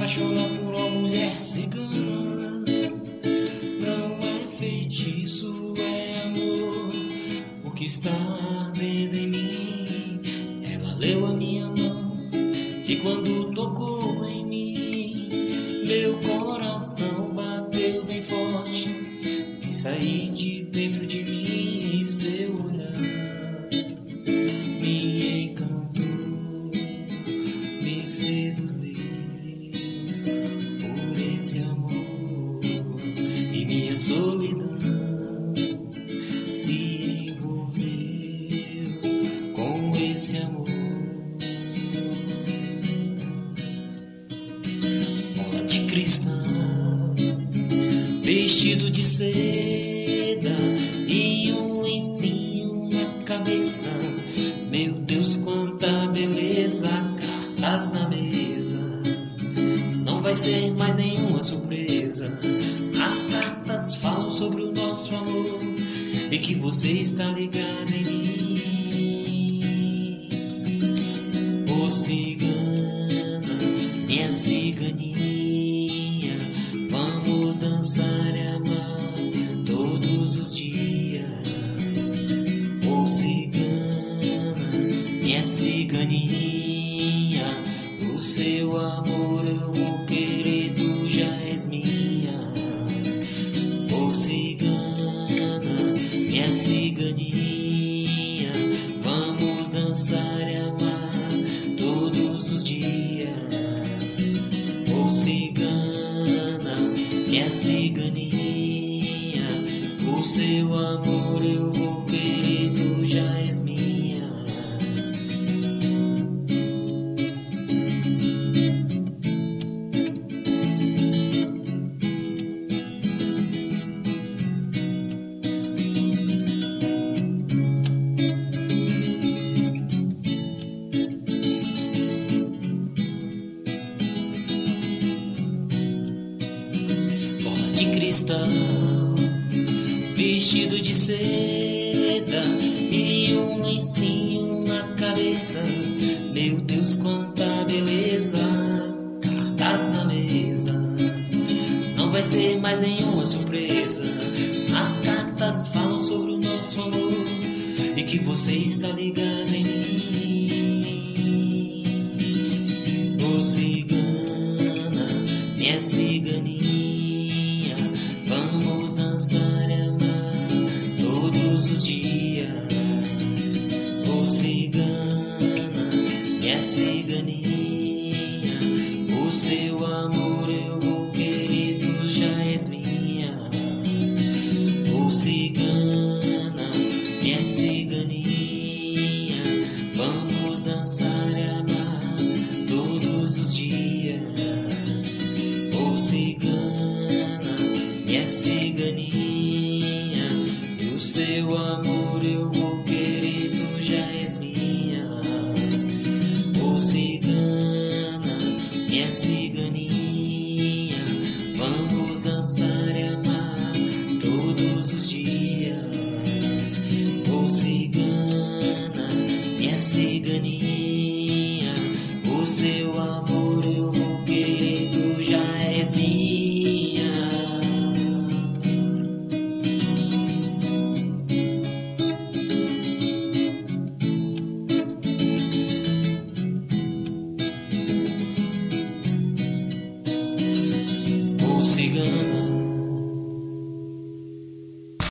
apaixona por uma mulher cigana. Não é feitiço, é amor, o que está ardendo em mim. Ela leu a minha mão e quando tocou em mim, meu coração bateu bem forte. Quis sair de dentro de mim e seu olhar me encantou, me seduziu por esse amor, e minha solidão se envolveu com esse amor. Bola de cristal, vestido de seda e um lencinho na cabeça. Meu Deus, quanta beleza! Cartas na mesa, não vai ser mais nenhuma surpresa. As cartas falam sobre o nosso amor e que você está ligado em mim. Ô cigana, minha ciganinha, vamos dançar e amar todos os dias. Ô cigana, minha ciganinha, o seu amor eu vou querer, tu já és minha. Ô cigana, minha ciganinha, vamos dançar e amar todos os dias. Ô cigana, minha ciganinha, o seu amor eu vou querer, tu já és minha. De cristal, vestido de seda e um lencinho na cabeça. Meu Deus, quanta beleza! Cartas na mesa, não vai ser mais nenhuma surpresa. As cartas falam sobre o nosso amor e que você está ligado em mim. Ô cigana, minha ciganinha, vamos dançar e amar todos os dias. Ô cigana, minha ciganinha, o seu amor eu vou querer, tu já és minha. Ô cigana, minha ciganinha, vamos dançar e amar todos os dias. Ô cigana, minha ciganinha, o seu amor eu vou querer, tu já és minha. Ô cigana, minha ciganinha, vamos dançar e amar todos os dias. Ô cigana, minha ciganinha, o seu amor eu